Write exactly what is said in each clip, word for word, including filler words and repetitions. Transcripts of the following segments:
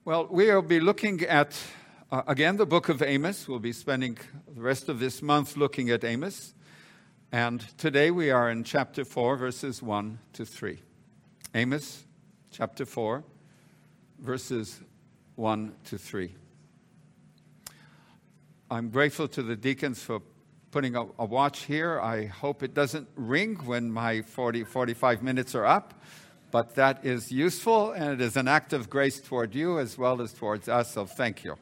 Well, we'll be looking at, uh, again, the book of Amos. We'll be spending the rest of this month looking at Amos. And today we are in chapter four, verses one to three. Amos, chapter four, verses one to three. I'm grateful to the deacons for putting a, a watch here. I hope it doesn't ring when my forty, forty-five minutes are up. But that is useful, and it is an act of grace toward you as well as towards us, so thank you.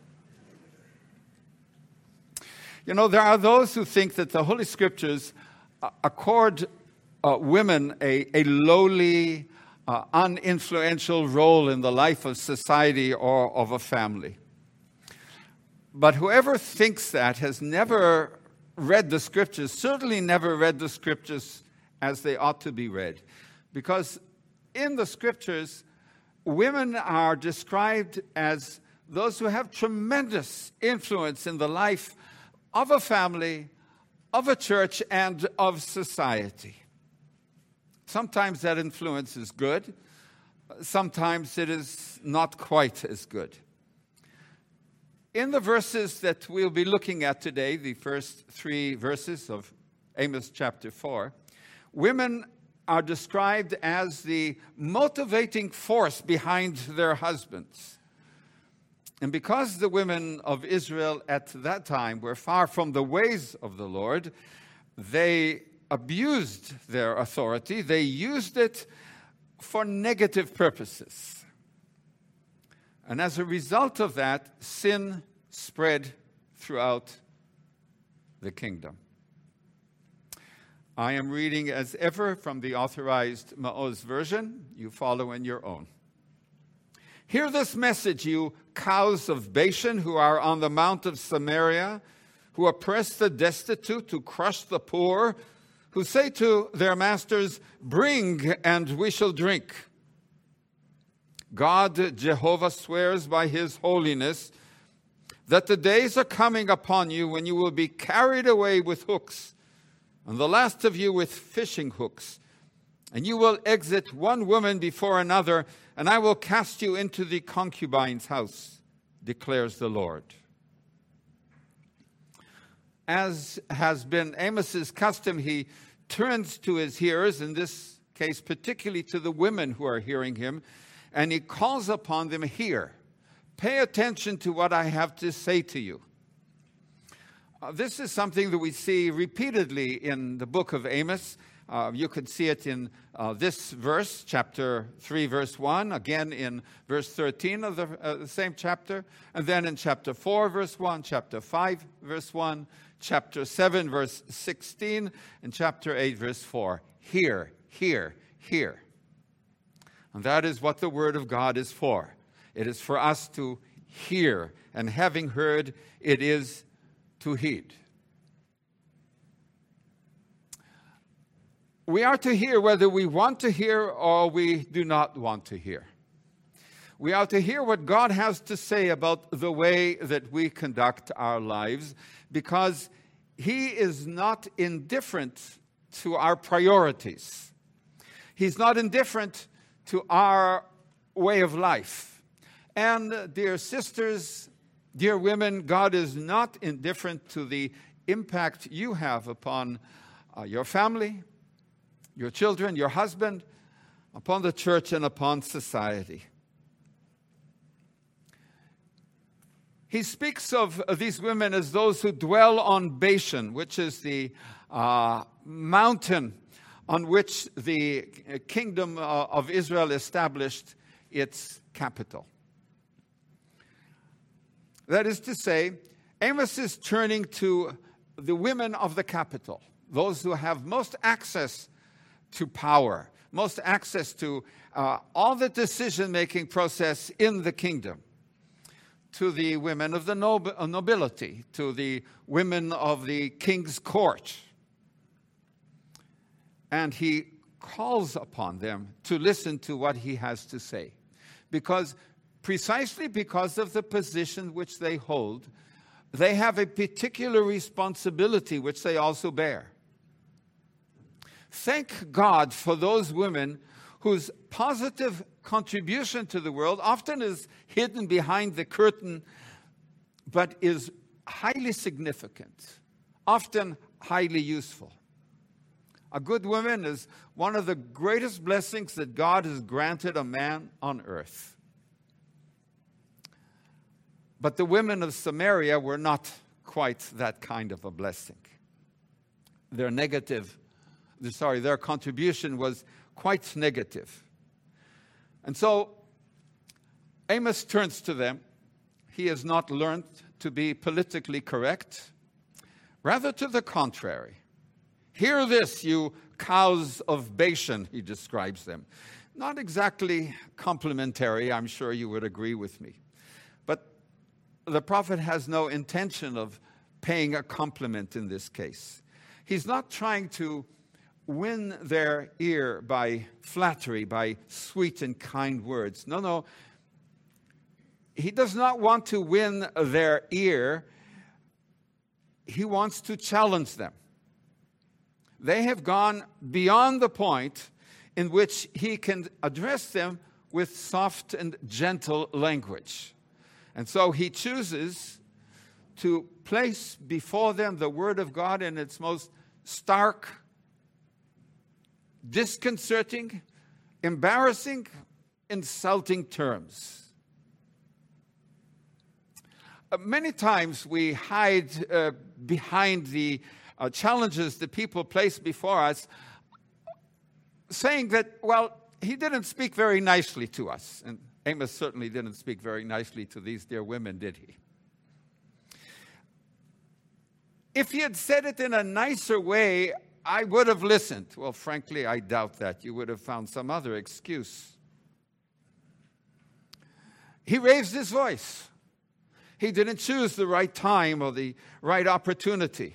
You know, there are those who think that the Holy Scriptures accord uh, women a, a lowly, uh, uninfluential role in the life of society or of a family. But whoever thinks that has never read the Scriptures, certainly never read the Scriptures as they ought to be read. Because in the Scriptures, women are described as those who have tremendous influence in the life of a family, of a church, and of society. Sometimes that influence is good. Sometimes it is not quite as good. In the verses that we'll be looking at today, the first three verses of Amos chapter four, women are described as the motivating force behind their husbands. And because the women of Israel at that time were far from the ways of the Lord, they abused their authority. They used it for negative purposes. And as a result of that, sin spread throughout the kingdom. I am reading as ever from the Authorized Maoz version. You follow in your own. Hear this message, you cows of Bashan who are on the mount of Samaria, who oppress the destitute, who crush the poor, who say to their masters, "Bring, and we shall drink." God, Jehovah, swears by his holiness that the days are coming upon you when you will be carried away with hooks, and the last of you with fishing hooks. And you will exit one woman before another, and I will cast you into the concubine's house, declares the Lord. As has been Amos's custom, he turns to his hearers, in this case particularly to the women who are hearing him, and he calls upon them, "Hear, pay attention to what I have to say to you." Uh, this is something that we see repeatedly in the book of Amos. Uh, you could see it in uh, this verse, chapter three, verse one, again in verse thirteen of the, uh, the same chapter, and then in chapter four, verse one, chapter five, verse one, chapter seven, verse sixteen, and chapter eight, verse four. Hear, hear, hear. And that is what the Word of God is for. It is for us to hear, and having heard, it is to heed. We are to hear whether we want to hear or we do not want to hear. We are to hear what God has to say about the way that we conduct our lives, because he is not indifferent to our priorities. He's not indifferent to our way of life. And dear sisters, dear women, God is not indifferent to the impact you have upon uh, your family, your children, your husband, upon the church, and upon society. He speaks of these women as those who dwell on Bashan, which is the uh, mountain on which the kingdom uh, of Israel established its capital. That is to say, Amos is turning to the women of the capital, those who have most access to power, most access to uh, all the decision-making process in the kingdom, to the women of the nob- nobility, to the women of the king's court. And he calls upon them to listen to what he has to say, because precisely because of the position which they hold, they have a particular responsibility which they also bear. Thank God for those women whose positive contribution to the world often is hidden behind the curtain, but is highly significant, often highly useful. A good woman is one of the greatest blessings that God has granted a man on earth. But the women of Samaria were not quite that kind of a blessing. Their negative, sorry, their contribution was quite negative. And so Amos turns to them. He has not learned to be politically correct. Rather to the contrary. Hear this, you cows of Bashan, he describes them. Not exactly complimentary, I'm sure you would agree with me. But the prophet has no intention of paying a compliment in this case. He's not trying to win their ear by flattery, by sweet and kind words. No, no. He does not want to win their ear. He wants to challenge them. They have gone beyond the point in which he can address them with soft and gentle language. And so he chooses to place before them the Word of God in its most stark, disconcerting, embarrassing, insulting terms. Uh, many times we hide uh, behind the uh, challenges that people place before us, saying that, well, he didn't speak very nicely to us. And Amos certainly didn't speak very nicely to these dear women, did he? If he had said it in a nicer way, I would have listened. Well, frankly, I doubt that. You would have found some other excuse. He raised his voice. He didn't choose the right time or the right opportunity.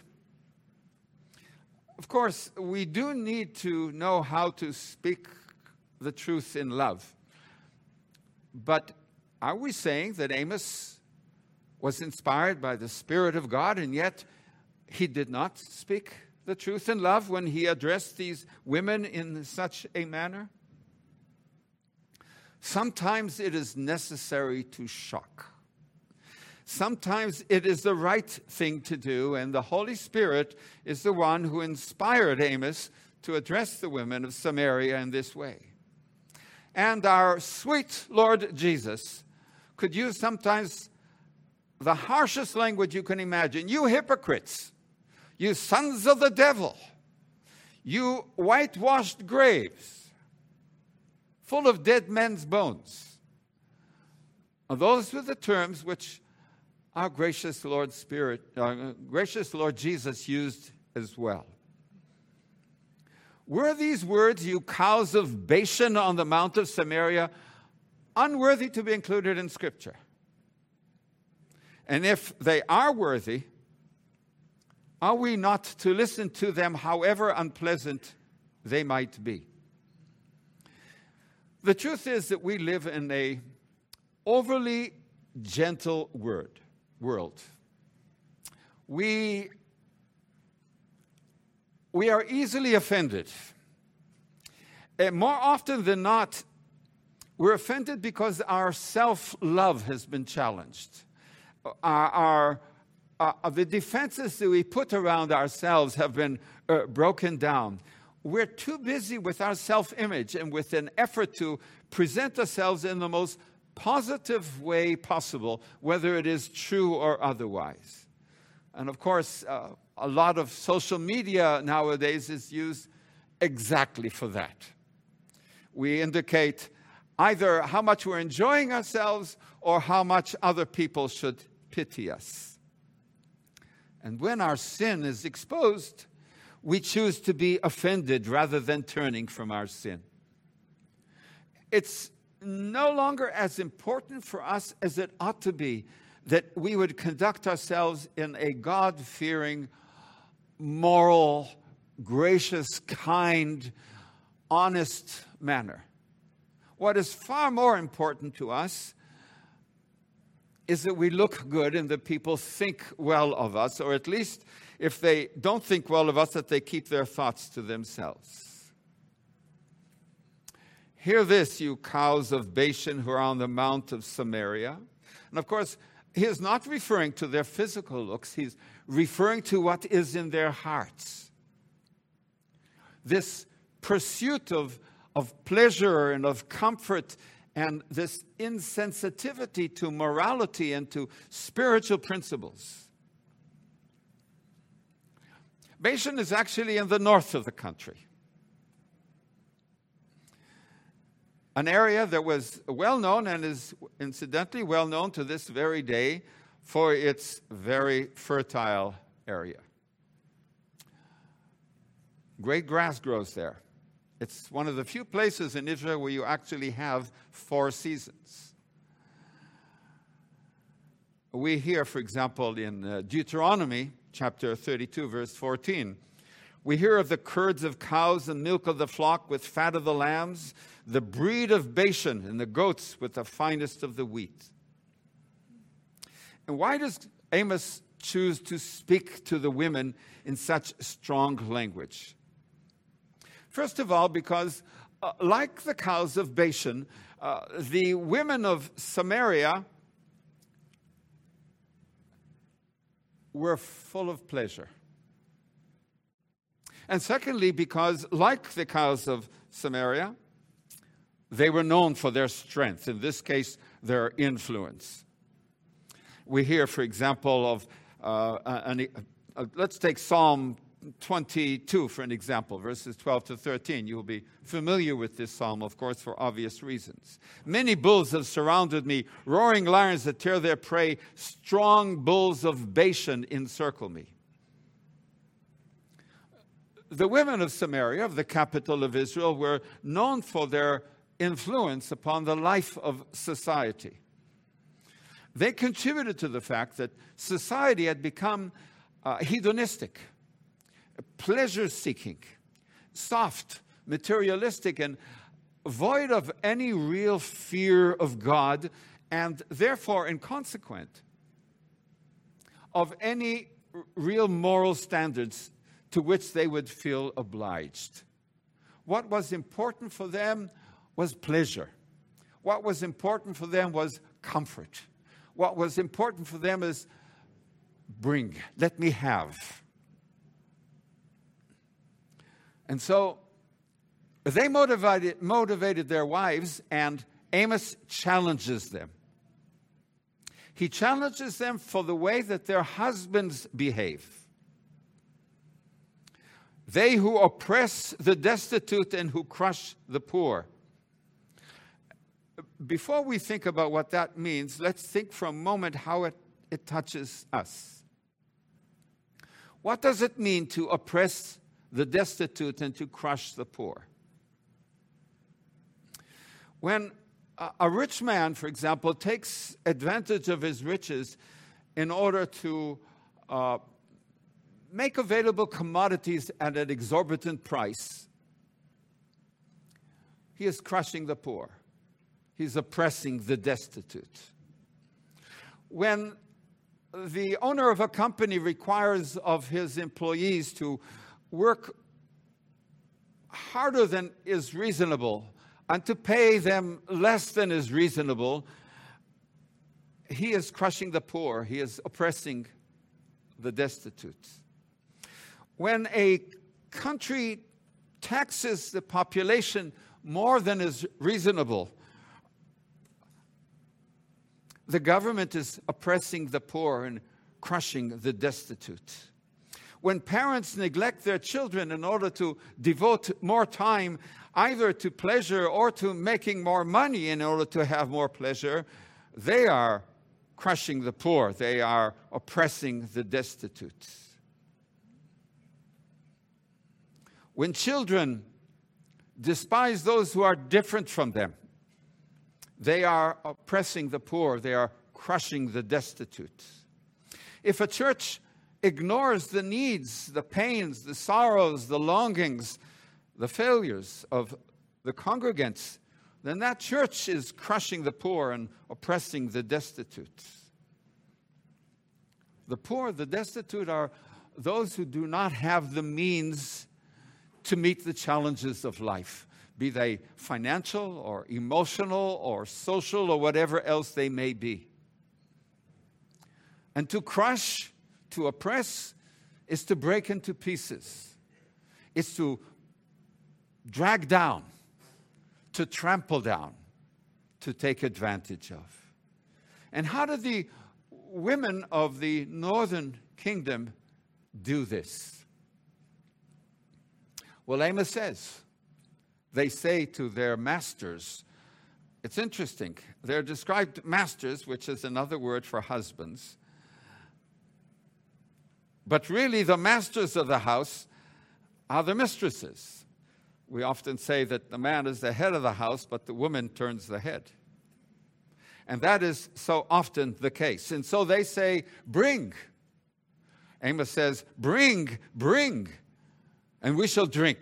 Of course, we do need to know how to speak the truth in love. But are we saying that Amos was inspired by the Spirit of God and yet he did not speak the truth in love when he addressed these women in such a manner? Sometimes it is necessary to shock. Sometimes it is the right thing to do, and the Holy Spirit is the one who inspired Amos to address the women of Samaria in this way. And our sweet Lord Jesus could use sometimes the harshest language you can imagine. You hypocrites, you sons of the devil, you whitewashed graves, full of dead men's bones. And those were the terms which our gracious Lord Spirit, uh, gracious Lord Jesus used as well. Were these words, you cows of Bashan on the Mount of Samaria, unworthy to be included in Scripture? And if they are worthy, are we not to listen to them however unpleasant they might be? The truth is that we live in an overly gentle word, world. We, we are easily offended. And more often than not, we're offended because our self-love has been challenged. Our, our uh, the defenses that we put around ourselves have been uh, broken down. We're too busy with our self-image and with an effort to present ourselves in the most positive way possible, whether it is true or otherwise. And of course, uh, a lot of social media nowadays is used exactly for that. We indicate either how much we're enjoying ourselves or how much other people should pity us. And when our sin is exposed, we choose to be offended rather than turning from our sin. It's no longer as important for us as it ought to be that we would conduct ourselves in a God-fearing, moral, gracious, kind, honest manner. What is far more important to us is that we look good and that people think well of us, or at least if they don't think well of us, that they keep their thoughts to themselves. Hear this, you cows of Bashan who are on the mount of Samaria. And of course, he is not referring to their physical looks. He's referring to what is in their hearts. This pursuit of, of pleasure and of comfort and this insensitivity to morality and to spiritual principles. Bashan is actually in the north of the country. An area that was well known and is incidentally well known to this very day for its very fertile area. Great grass grows there. It's one of the few places in Israel where you actually have four seasons. We hear, for example, in uh, Deuteronomy chapter thirty-two, verse fourteen, we hear of the curds of cows and milk of the flock with fat of the lambs, the breed of Bashan and the goats with the finest of the wheat. And why does Amos choose to speak to the women in such strong language? First of all, because uh, like the cows of Bashan, uh, the women of Samaria were full of pleasure. And secondly, because like the cows of Samaria, they were known for their strength, in this case, their influence. We hear, for example, of, uh, an, uh, let's take Psalm twenty-two for an example, verses twelve to thirteen. You will be familiar with this psalm, of course, for obvious reasons. Many bulls have surrounded me, roaring lions that tear their prey, strong bulls of Bashan encircle me. The women of Samaria, of the capital of Israel, were known for their influence upon the life of society. They contributed to the fact that society had become uh, hedonistic, pleasure-seeking, soft, materialistic, and void of any real fear of God, and therefore, in consequence, of any r- real moral standards to which they would feel obliged. What was important for them was pleasure. What was important for them was comfort. What was important for them is bring, let me have. And so they motivated, motivated their wives, and Amos challenges them. He challenges them for the way that their husbands behave. They who oppress the destitute and who crush the poor. Before we think about what that means, let's think for a moment how it, it touches us. What does it mean to oppress the destitute and to crush the poor? When a, a rich man, for example, takes advantage of his riches in order to uh, make available commodities at an exorbitant price, he is crushing the poor. He's oppressing the destitute. When the owner of a company requires of his employees to work harder than is reasonable and to pay them less than is reasonable, he is crushing the poor. He is oppressing the destitute. When a country taxes the population more than is reasonable, the government is oppressing the poor and crushing the destitute. When parents neglect their children in order to devote more time either to pleasure or to making more money in order to have more pleasure, they are crushing the poor. They are oppressing the destitute. When children despise those who are different from them, they are oppressing the poor. They are crushing the destitute. If a church ignores the needs, the pains, the sorrows, the longings, the failures of the congregants, then that church is crushing the poor and oppressing the destitute. The poor, the destitute, are those who do not have the means to meet the challenges of life. be they financial or emotional or social or whatever else they may be. And to crush, to oppress, is to break into pieces. It's to drag down, to trample down, to take advantage of. And how did the women of the northern kingdom do this? Well, Amos says, they say to their masters, it's interesting, they're described masters, which is another word for husbands. But really the masters of the house are the mistresses. We often say that the man is the head of the house, but the woman turns the head. And that is so often the case. And so they say, bring. Amos says, bring, bring, and we shall drink.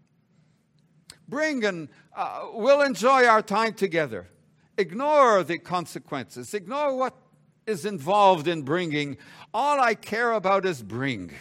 Bring and uh, we'll enjoy our time together. Ignore the consequences. Ignore what is involved in bringing. All I care about is bring.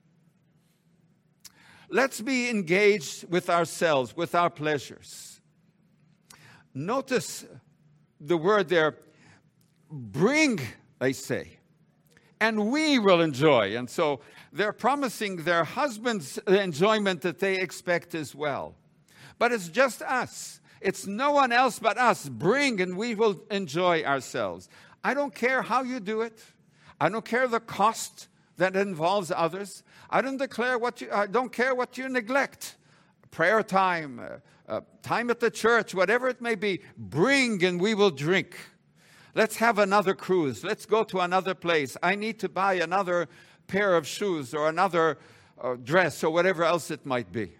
Let's be engaged with ourselves, with our pleasures. Notice the word there, bring, they say, and we will enjoy. And so they're promising their husbands the enjoyment that they expect as well. But it's just us. It's no one else but us. Bring and we will enjoy ourselves. I don't care how you do it. I don't care the cost that involves others. I don't declare what you, I don't care what you neglect. Prayer time, uh, uh, time at the church, whatever it may be. Bring and we will drink. Let's have another cruise. Let's go to another place. I need to buy another pair of shoes or another uh, dress or whatever else it might be.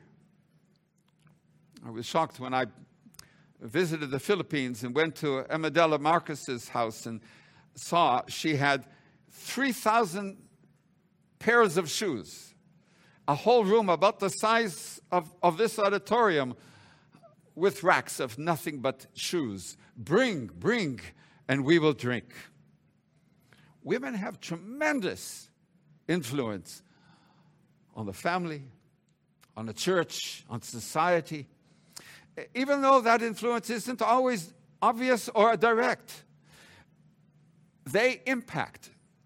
I was shocked when I visited the Philippines and went to Amadela Marcus's house and saw she had three thousand pairs of shoes. A whole room about the size of, of this auditorium with racks of nothing but shoes. Bring, bring, and we will drink. Women have tremendous influence on the family, on the church, on society. Even though that influence isn't always obvious or direct, they impact.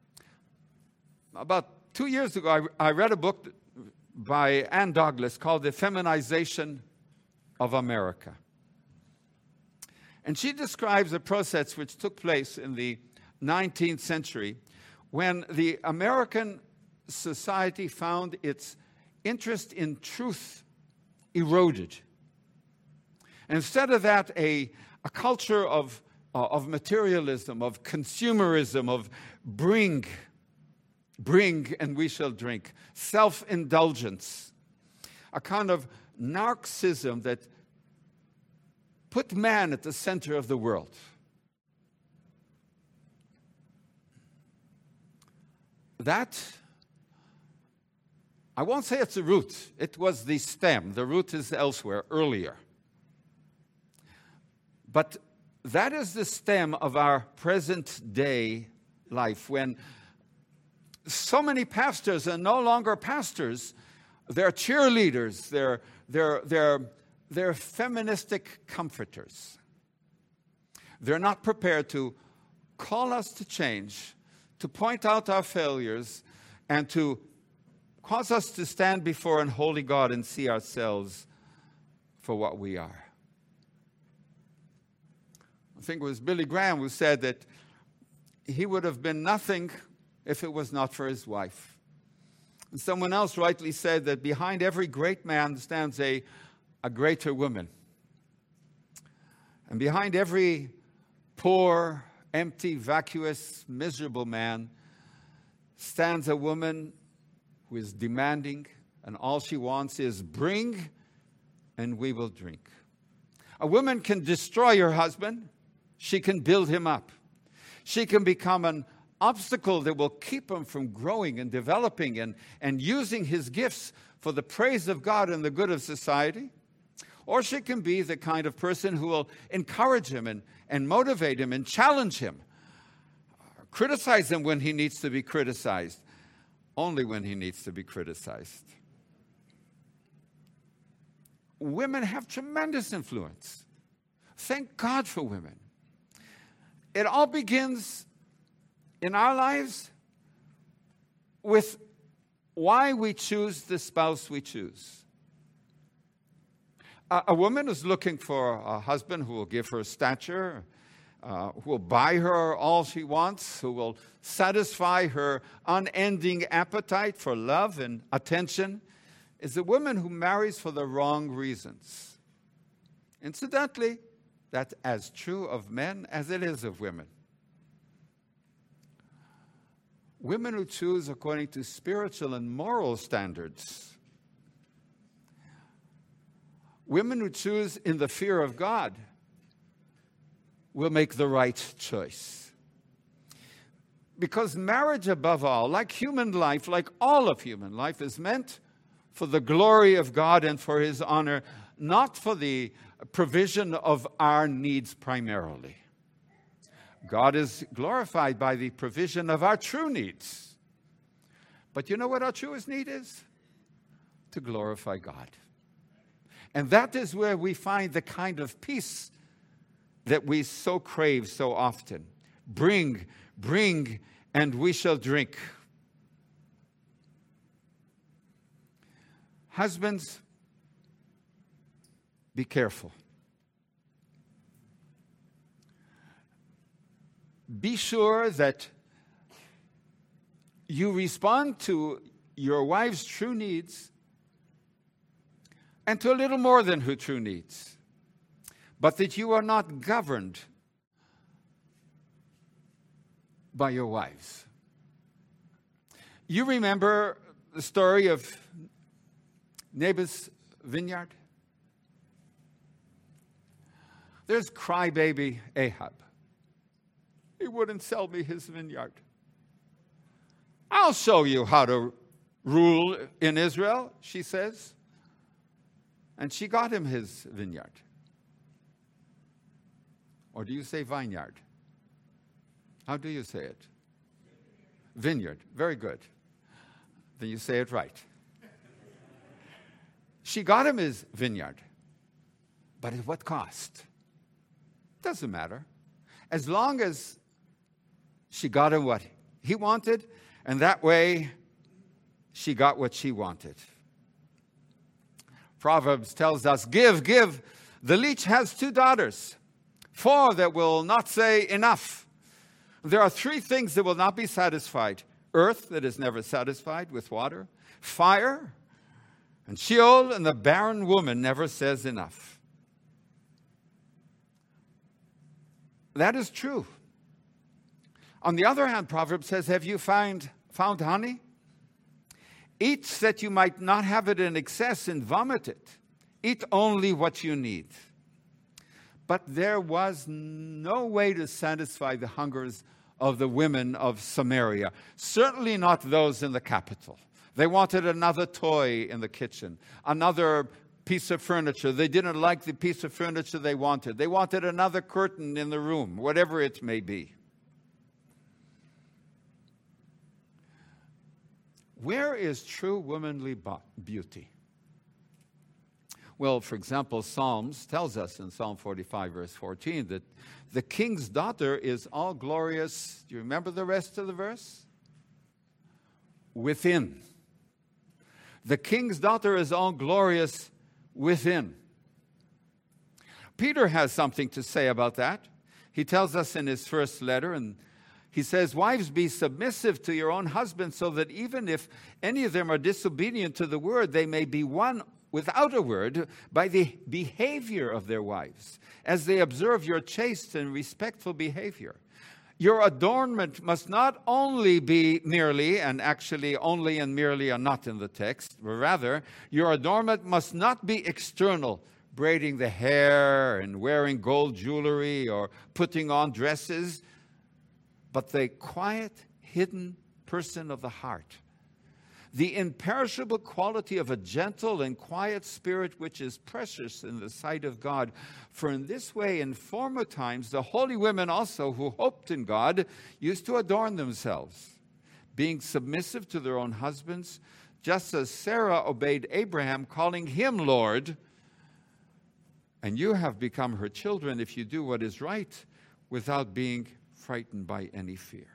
About two years ago, I, I read a book by Ann Douglas called The Feminization of America. And she describes a process which took place in the nineteenth century when the American society found its interest in truth eroded. Instead of that, a, a culture of, uh, of materialism, of consumerism, of bring, bring and we shall drink, self-indulgence, a kind of narcissism that put man at the center of the world. That, I won't say it's the root. It was the stem. The root is elsewhere, earlier. But that is the stem of our present day life, when so many pastors are no longer pastors. They're cheerleaders. They're, they're, they're, they're feministic comforters. They're not prepared to call us to change, to point out our failures, and to cause us to stand before an holy God and see ourselves for what we are. I think it was Billy Graham who said that he would have been nothing if it was not for his wife. And someone else rightly said that behind every great man stands a, a greater woman. And behind every poor, empty, vacuous, miserable man stands a woman who is demanding, and all she wants is bring and we will drink. A woman can destroy her husband. She can build him up. She can become an obstacle that will keep him from growing and developing and, and using his gifts for the praise of God and the good of society. Or she can be the kind of person who will encourage him and, and motivate him and challenge him. Criticize him when he needs to be criticized. Only when he needs to be criticized. women have tremendous influence. Thank God for women. It all begins in our lives with why we choose the spouse we choose. A, a woman is looking for a husband who will give her stature, uh, who will buy her all she wants, who will satisfy her unending appetite for love and attention, is a woman who marries for the wrong reasons. Incidentally, that's as true of men as it is of women. Women who choose according to spiritual and moral standards, women who choose in the fear of God, will make the right choice. Because marriage, above all, like human life, like all of human life, is meant for the glory of God and for His honor, not for the provision of our needs primarily. God is glorified by the provision of our true needs. But you know what our truest need is? To glorify God. And that is where we find the kind of peace that we so crave so often. Bring, bring, and we shall drink. Husbands, be careful. Be sure that you respond to your wife's true needs and to a little more than her true needs, but that you are not governed by your wives. You remember the story of Naboth's vineyard? There's crybaby Ahab. He wouldn't sell me his vineyard. I'll show you how to rule in Israel, she says. And she got him his vineyard. Or do you say vineyard? How do you say it? Vineyard. Very good. Then you say it right. She got him his vineyard. But at what cost? Doesn't matter. As long as she got him what he wanted, and that way she got what she wanted. Proverbs tells us, give, give. The leech has two daughters, four that will not say enough. There are three things that will not be satisfied. Earth that is never satisfied with water, fire, and Sheol, and the barren woman never says enough. That is true. On the other hand, Proverbs says, have you find, found honey? Eat that you might not have it in excess and vomit it. Eat only what you need. But there was no way to satisfy the hungers of the women of Samaria. Certainly not those in the capital. They wanted another toy in the kitchen, another piece of furniture. They didn't like the piece of furniture they wanted. They wanted another curtain in the room, whatever it may be. Where is true womanly beauty? Well, for example, Psalms tells us in Psalm forty-five, verse fourteen, that the king's daughter is all glorious. Do you remember the rest of the verse? Within. The king's daughter is all glorious within. Peter has something to say about that. He tells us in his first letter, and he says, wives, be submissive to your own husbands, so that even if any of them are disobedient to the word, they may be won without a word by the behavior of their wives, as they observe your chaste and respectful behavior. Your adornment must not only be merely, and actually only and merely are not in the text, but rather, your adornment must not be external, braiding the hair and wearing gold jewelry or putting on dresses, but the quiet, hidden person of the heart. The imperishable quality of a gentle and quiet spirit, which is precious in the sight of God. For in this way, in former times, the holy women also who hoped in God used to adorn themselves, being submissive to their own husbands, just as Sarah obeyed Abraham, calling him Lord, And you have become her children if you do what is right without being frightened by any fear.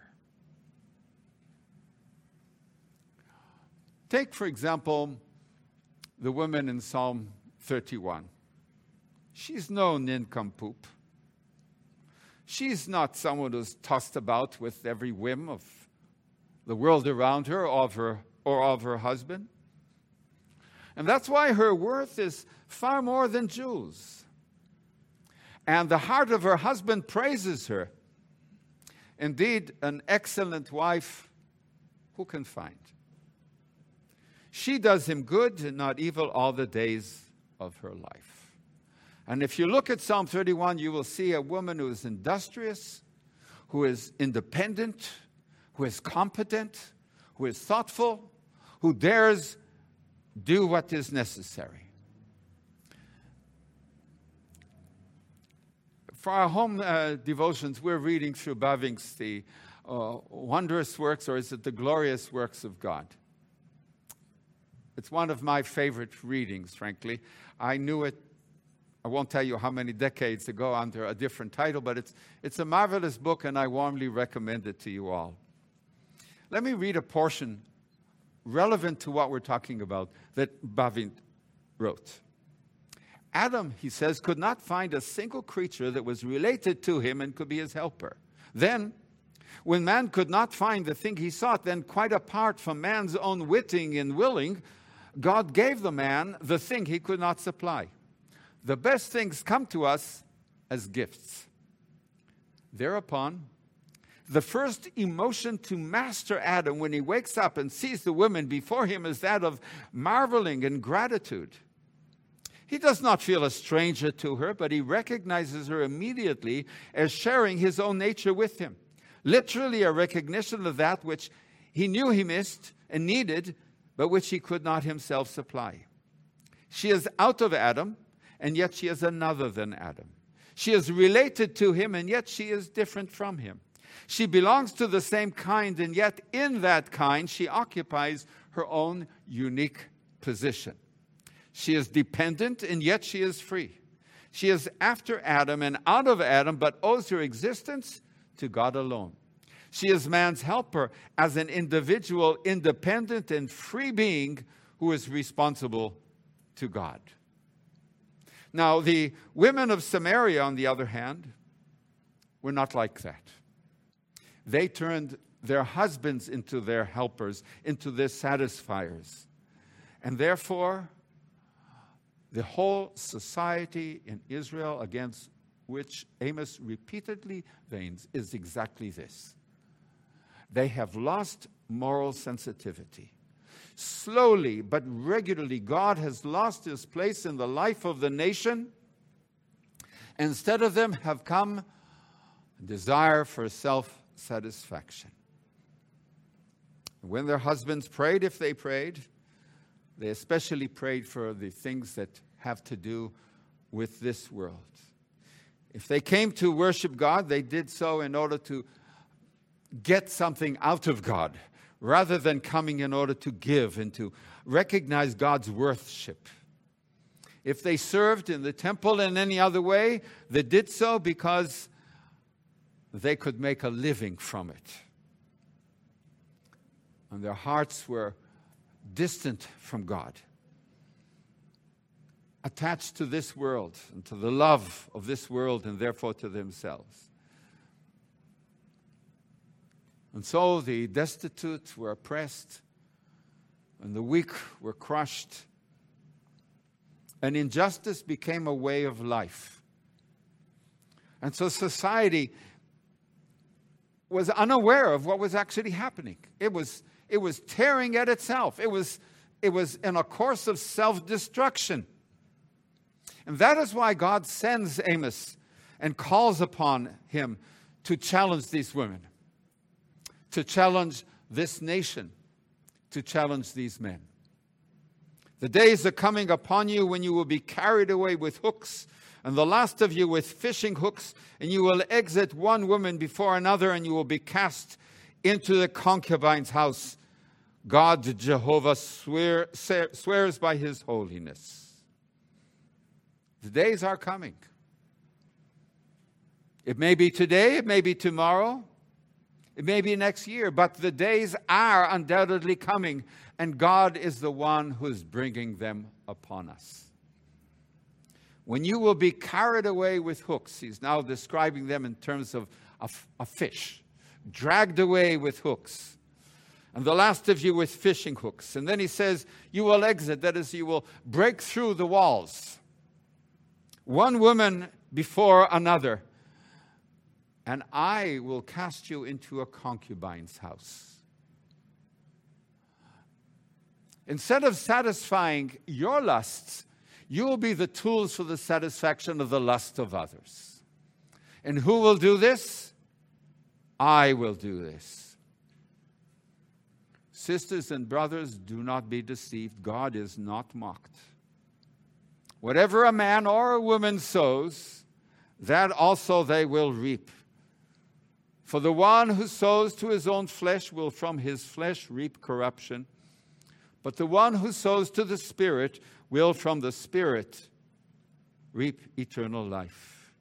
Take, for example, the woman in Psalm thirty-one. She's no nincompoop. She's not someone who's tossed about with every whim of the world around her or of her, or of her husband. And that's why her worth is far more than jewels. And the heart of her husband praises her. Indeed, an excellent wife, who can find? She does him good and not evil all the days of her life. And if you look at Psalm thirty-one, you will see a woman who is industrious, who is independent, who is competent, who is thoughtful, who dares do what is necessary. For our home uh, devotions, we're reading through Bavinck's The uh, Wondrous Works, or is it The Glorious Works of God? It's one of my favorite readings, frankly. I knew it, I won't tell you how many decades ago, under a different title, but it's, it's a marvelous book, and I warmly recommend it to you all. Let me read a portion relevant to what we're talking about that Bavinck wrote. Adam, he says, could not find a single creature that was related to him and could be his helper. Then, when man could not find the thing he sought, then quite apart from man's own witting and willing, God gave the man the thing he could not supply. The best things come to us as gifts. Thereupon, the first emotion to Master Adam when he wakes up and sees the woman before him is that of marveling and gratitude. He does not feel a stranger to her, but he recognizes her immediately as sharing his own nature with him. Literally a recognition of that which he knew he missed and needed, but which he could not himself supply. She is out of Adam, and yet she is another than Adam. She is related to him, and yet she is different from him. She belongs to the same kind, and yet in that kind she occupies her own unique position. She is dependent, and yet she is free. She is after Adam and out of Adam, but owes her existence to God alone. She is man's helper as an individual, independent and free being who is responsible to God. Now, the women of Samaria, on the other hand, were not like that. They turned their husbands into their helpers, into their satisfiers. And therefore, the whole society in Israel against which Amos repeatedly veins is exactly this. They have lost moral sensitivity. Slowly but regularly, God has lost his place in the life of the nation. Instead of them have come a desire for self-satisfaction. When their husbands prayed, if they prayed, they especially prayed for the things that have to do with this world. If they came to worship God, they did so in order to get something out of God, rather than coming in order to give and to recognize God's worship. If they served in the temple in any other way, they did so because they could make a living from it. And their hearts were distant from God, attached to this world and to the love of this world, and therefore to themselves. And so the destitute were oppressed, and the weak were crushed, and injustice became a way of life. And so society was unaware of what was actually happening. It was, it was tearing at itself. It was, it was in a course of self-destruction. And that is why God sends Amos and calls upon him to challenge these women, to challenge this nation, to challenge these men. The days are coming upon you when you will be carried away with hooks, and the last of you with fishing hooks, and you will exit one woman before another, and you will be cast into the concubine's house. God, Jehovah, swear, swears by his holiness. The days are coming. It may be today, it may be tomorrow, it may be next year, but the days are undoubtedly coming, and God is the one who is bringing them upon us. When you will be carried away with hooks, he's now describing them in terms of a, a fish, dragged away with hooks. And the last of you with fishing hooks. And then he says, you will exit, that is, you will break through the walls. One woman before another. And I will cast you into a concubine's house. Instead of satisfying your lusts, you will be the tools for the satisfaction of the lust of others. And who will do this? I will do this. Sisters and brothers, do not be deceived. God is not mocked. Whatever a man or a woman sows, that also they will reap. For the one who sows to his own flesh will from his flesh reap corruption. But the one who sows to the Spirit will from the Spirit reap eternal life.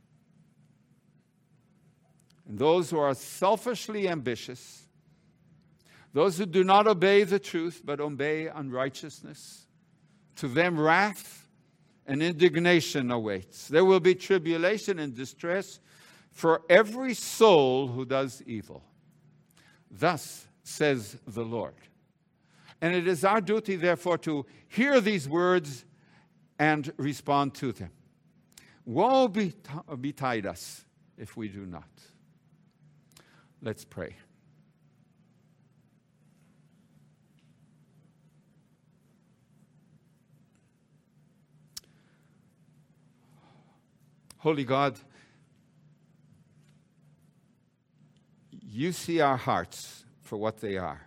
And those who are selfishly ambitious, those who do not obey the truth, but obey unrighteousness, to them wrath and indignation awaits. There will be tribulation and distress for every soul who does evil. Thus says the Lord. And it is our duty, therefore, to hear these words and respond to them. Woe betide us if we do not. Let's pray. Holy God, you see our hearts for what they are.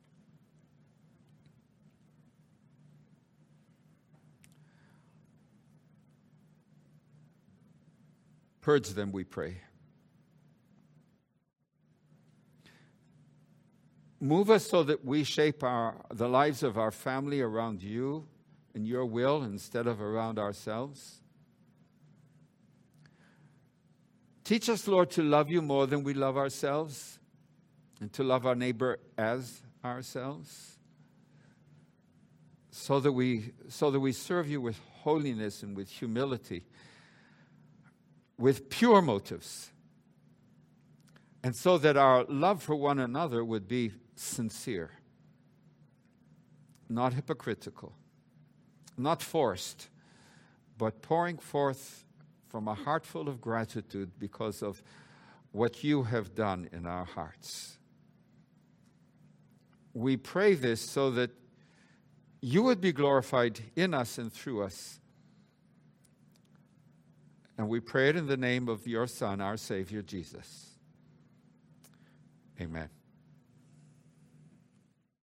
Purge them, we pray. Move us so that we shape our, the lives of our family around you and your will instead of around ourselves. Teach us, Lord, to love you more than we love ourselves and to love our neighbor as ourselves, so that we, so that we serve you with holiness and with humility, with pure motives, and so that our love for one another would be sincere, not hypocritical, not forced, but pouring forth from a heart full of gratitude because of what you have done in our hearts. We pray this so that you would be glorified in us and through us. And we pray it in the name of your Son, our Savior, Jesus. Amen.